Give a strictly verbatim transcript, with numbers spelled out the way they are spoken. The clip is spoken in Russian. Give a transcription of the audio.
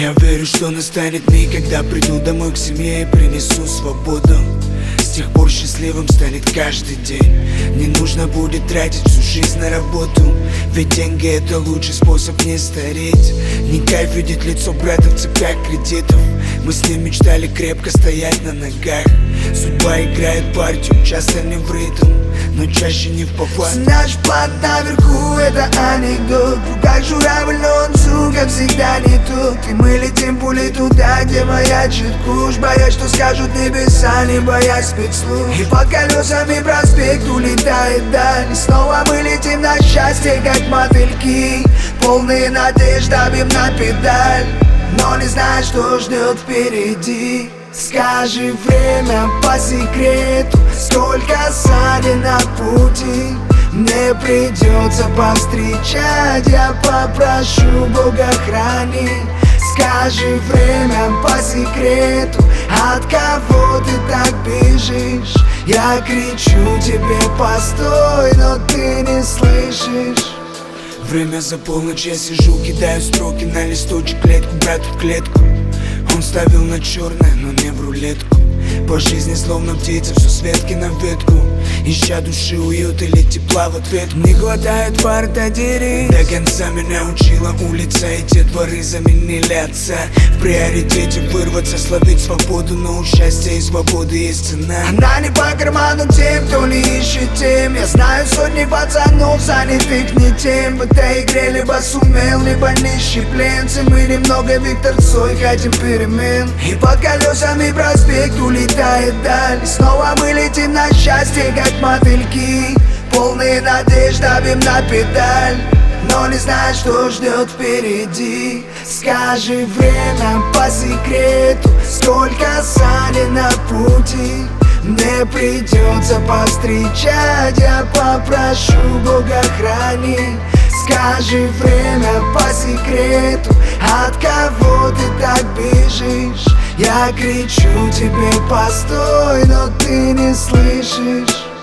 Я верю, что настанет миг, когда приду домой к семье и принесу свободу. С тех пор счастливым станет каждый день. Не нужно будет тратить всю жизнь на работу, ведь деньги — это лучший способ не стареть. Не кайф видеть лицо брата в цепях кредитов. Мы с ним мечтали крепко стоять на ногах. Судьба играет партию, часто не в ритм, но чаще не в попад. Наш план наверху — это анекдот. В руках журавль, но он, сука, всегда не тот. И мы летим пулей туда, где маячит куш. Боясь, что скажут небеса, не боясь спецслужб. И под колесами проспект улетает даль. И снова мы летим на счастье, как мотыльки, полные надежд, давим на педаль, но не знаешь, что ждет впереди. Скажи время по секрету, сколько сани на пути. Мне придется повстречать, я попрошу Бога храни. Скажи время по секрету, от кого ты так бежишь? Я кричу тебе постой, но ты не слышишь. Время за полночь, я сижу, кидаю строки на листочек, клетку брату в клетку. Он ставил на черное, но не в рулетку. По жизни словно птица, все с ветки на ветку, ища души уют или тепла в ответ. Не хватает фар, да дери. До конца меня учила улица, и те дворы заменили отца. В приоритете вырваться, словить свободу, но у счастья и свободы есть цена. Она не по карману тем, кто не ищет тем. Я знаю сотни пацанов, занятых не тем. В этой игре либо сумел, либо нищий пленцы. Мы немного Виктор Цой, хотим перемен. И под колесами проспект улетает даль. И снова мы летим на счастье, как мотыльки, полные надежд, давим на педаль, но не знаешь, что ждет впереди. Скажи время по секрету, сколько сани на пути. Мне придется повстречать, я попрошу Бога храни. Скажи время по секрету, от кого ты так бежишь? Я кричу тебе постой, но ты не слышишь.